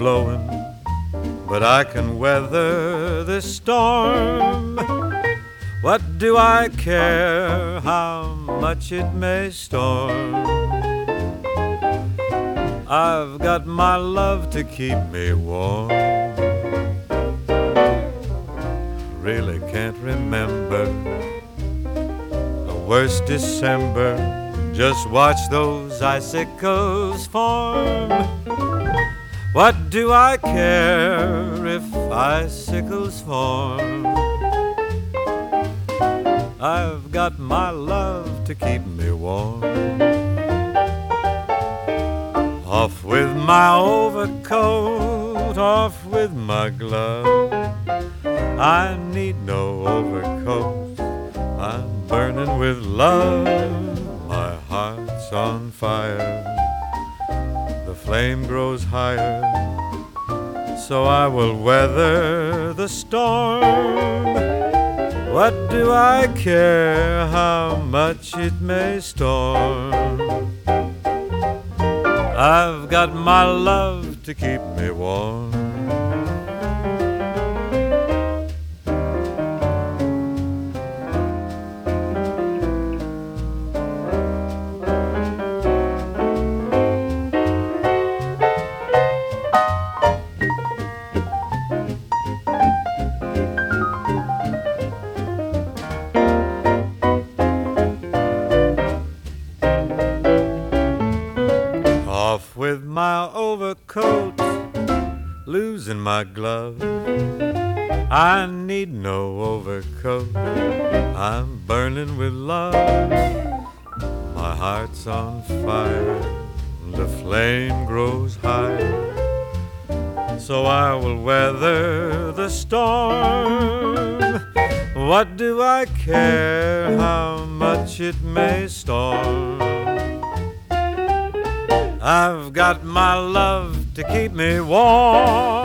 blowing, but I can weather this storm. What do I care how much it may storm? I've got my love to keep me warm. Really can't remember a worse December. Just watch those icicles form. What do I care if icicles form? I've got my love to keep me warm. Off with my overcoat, off with my glove. I need no overcoat, I'm burning with love. My heart's on fire, the flame grows higher, so I will weather the storm. What do I care how much it may storm? I've got my love to keep me warm. Off with my overcoat, losing my glove. I need no overcoat, I'm burning with love. My heart's on fire, the flame grows higher, so I will weather the storm. What do I care how much it may storm? I've got my love to keep me warm.